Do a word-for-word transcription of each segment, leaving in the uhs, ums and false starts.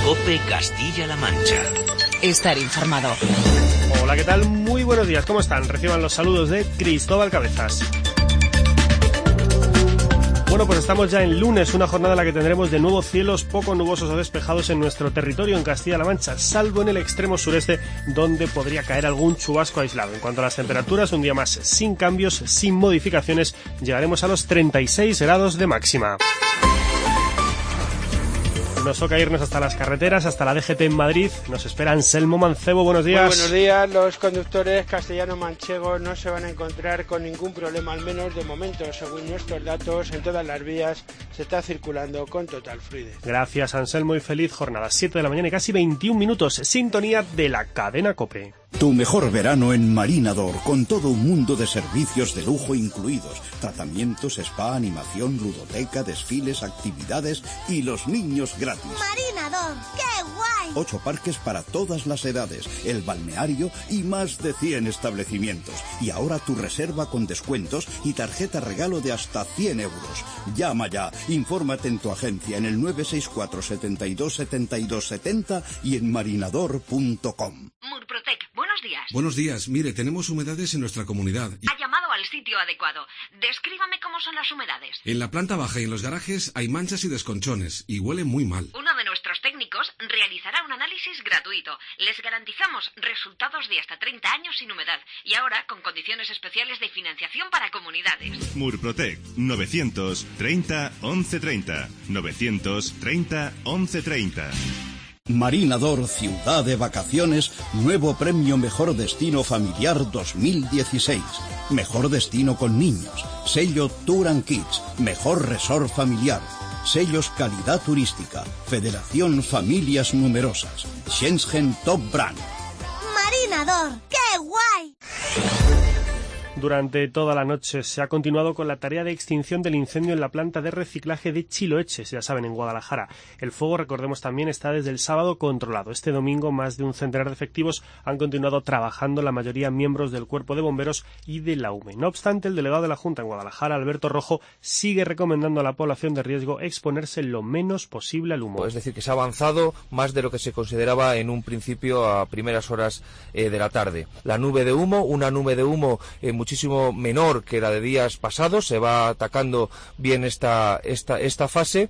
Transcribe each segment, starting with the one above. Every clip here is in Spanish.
COPE Castilla-La Mancha. Estar informado. Hola, ¿qué tal? Muy buenos días, ¿cómo están? Reciban los saludos de Cristóbal Cabezas. Bueno, pues estamos ya en lunes, una jornada en la que tendremos de nuevo cielos poco nubosos o despejados en nuestro territorio en Castilla-La Mancha, salvo en el extremo sureste, donde podría caer algún chubasco aislado. En cuanto a las temperaturas, un día más sin cambios, sin modificaciones, llegaremos a los treinta y seis grados de máxima. Nos toca irnos hasta las carreteras, hasta la D G T en Madrid. Nos espera Anselmo Mancebo, buenos días. Muy buenos días. Los conductores castellano-manchegos no se van a encontrar con ningún problema, al menos de momento. Según nuestros datos, en todas las vías se está circulando con total fluidez. Gracias, Anselmo, y feliz jornada. siete de la mañana y casi veintiún minutos. Sintonía de la cadena COPE. Tu mejor verano en Marinador, con todo un mundo de servicios de lujo incluidos. Tratamientos, spa, animación, ludoteca, desfiles, actividades y los niños gratis. Marinador, ¡qué guay! Ocho parques para todas las edades, el balneario y más de cien establecimientos. Y ahora tu reserva con descuentos y tarjeta regalo de hasta cien euros. Llama ya, infórmate en tu agencia en el nueve seis cuatro, setenta y dos, setenta y dos setenta y en marinador punto com. Murprotec, buenos días. Buenos días, mire, tenemos humedades en nuestra comunidad. Y... Ha llamado al sitio adecuado. Descríbame cómo son las humedades. En la planta baja y en los garajes hay manchas y desconchones, y huele muy mal. Uno de nuestros técnicos realizará un análisis gratuito. Les garantizamos resultados de hasta treinta años sin humedad, y ahora con condiciones especiales de financiación para comunidades. Murprotec, novecientos treinta, once treinta. novecientos treinta, once treinta. Marinador, ciudad de vacaciones, nuevo premio Mejor Destino Familiar dos mil dieciséis. Mejor destino con niños. Sello Tour and Kids. Mejor resort familiar. Sellos Calidad Turística. Federación Familias Numerosas. Shenzhen Top Brand. Marinador, ¡qué guay! Durante toda la noche se ha continuado con la tarea de extinción del incendio en la planta de reciclaje de Chiloeches, ya saben, en Guadalajara. El fuego, recordemos también, está desde el sábado controlado. Este domingo más de un centenar de efectivos han continuado trabajando, la mayoría miembros del Cuerpo de Bomberos y de la U M E. No obstante, el delegado de la Junta en Guadalajara, Alberto Rojo, sigue recomendando a la población de riesgo exponerse lo menos posible al humo. Es decir, que se ha avanzado más de lo que se consideraba en un principio a primeras horas eh, de la tarde. La nube de humo, una nube de humo eh, muchísimo menor que la de días pasados, se va atacando bien esta, esta, esta fase,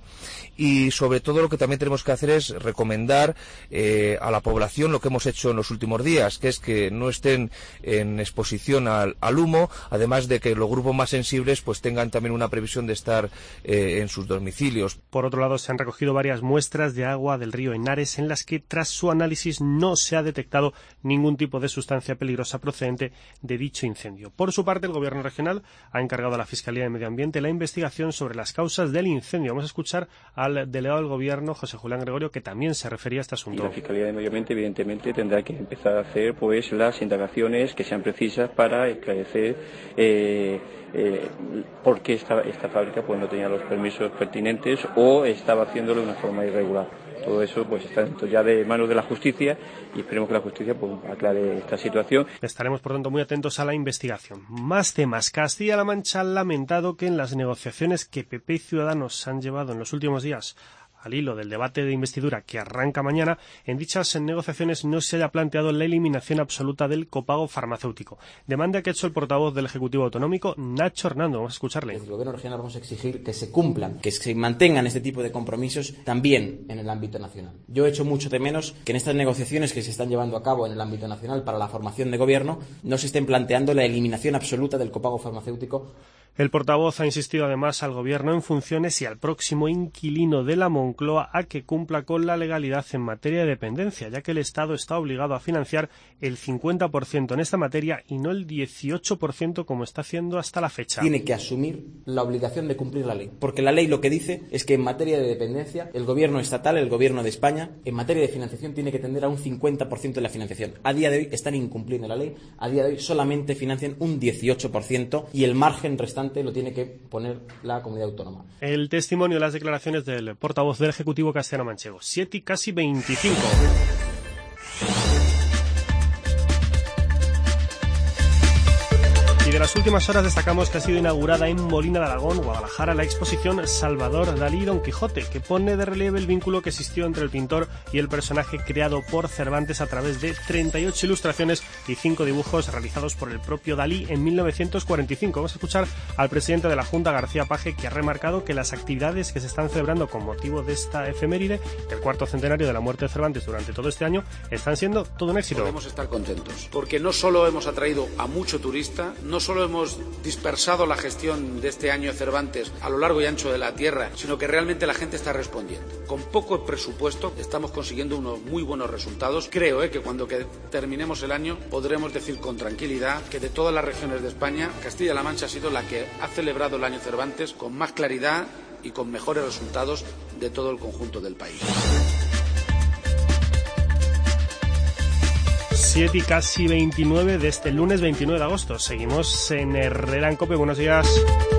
y sobre todo lo que también tenemos que hacer es recomendar eh, a la población lo que hemos hecho en los últimos días, que es que no estén en exposición al, al humo, además de que los grupos más sensibles pues tengan también una previsión de estar eh, en sus domicilios. Por otro lado, se han recogido varias muestras de agua del río Henares en las que tras su análisis no se ha detectado ningún tipo de sustancia peligrosa procedente de dicho incendio. Por su parte, el Gobierno regional ha encargado a la Fiscalía de Medio Ambiente la investigación sobre las causas del incendio. Vamos a escuchar al delegado del Gobierno, José Julián Gregorio, que también se refería a este asunto. Y la Fiscalía de Medio Ambiente, evidentemente, tendrá que empezar a hacer pues las indagaciones que sean precisas para esclarecer eh, eh, por qué esta, esta fábrica pues no tenía los permisos pertinentes o estaba haciéndolo de una forma irregular. Todo eso pues está dentro ya de manos de la justicia y esperemos que la justicia pues aclare esta situación. Estaremos, por tanto, muy atentos a la investigación. Más temas. Castilla-La Mancha ha lamentado que en las negociaciones que P P y Ciudadanos han llevado en los últimos días al hilo del debate de investidura que arranca mañana, en dichas negociaciones no se haya planteado la eliminación absoluta del copago farmacéutico. Demanda que ha hecho el portavoz del Ejecutivo Autonómico, Nacho Hernando. Vamos a escucharle. Desde el Gobierno regional vamos a exigir que se cumplan, que se mantengan este tipo de compromisos también en el ámbito nacional. Yo echo mucho de menos que en estas negociaciones que se están llevando a cabo en el ámbito nacional para la formación de gobierno no se estén planteando la eliminación absoluta del copago farmacéutico. El portavoz ha insistido además al Gobierno en funciones y al próximo inquilino de la Moncloa a que cumpla con la legalidad en materia de dependencia, ya que el Estado está obligado a financiar el cincuenta por ciento en esta materia y no el dieciocho por ciento como está haciendo hasta la fecha. Tiene que asumir la obligación de cumplir la ley, porque la ley lo que dice es que en materia de dependencia el Gobierno estatal, el Gobierno de España, en materia de financiación tiene que tender a un cincuenta por ciento de la financiación. A día de hoy están incumpliendo la ley, a día de hoy solamente financian un dieciocho por ciento y el margen restante lo tiene que poner la comunidad autónoma. El testimonio de las declaraciones del portavoz del Ejecutivo castellano-manchego. siete y casi veinticinco. Y de la las últimas horas destacamos que ha sido inaugurada en Molina de Aragón, Guadalajara, la exposición Salvador Dalí Don Quijote, que pone de relieve el vínculo que existió entre el pintor y el personaje creado por Cervantes a través de treinta y ocho ilustraciones y cinco dibujos realizados por el propio Dalí en mil novecientos cuarenta y cinco. Vamos a escuchar al presidente de la Junta, García Page, que ha remarcado que las actividades que se están celebrando con motivo de esta efeméride, del cuarto centenario de la muerte de Cervantes durante todo este año, están siendo todo un éxito. Podemos estar contentos, porque no solo hemos atraído a mucho turista, no solo hemos dispersado la gestión de este año de Cervantes a lo largo y ancho de la tierra, sino que realmente la gente está respondiendo. Con poco presupuesto estamos consiguiendo unos muy buenos resultados. Creo eh, que cuando que terminemos el año podremos decir con tranquilidad que de todas las regiones de España, Castilla-La Mancha ha sido la que ha celebrado el año Cervantes con más claridad y con mejores resultados de todo el conjunto del país. siete y casi veintinueve de este lunes veintinueve de agosto. Seguimos en Herrera en COPE. Buenos días.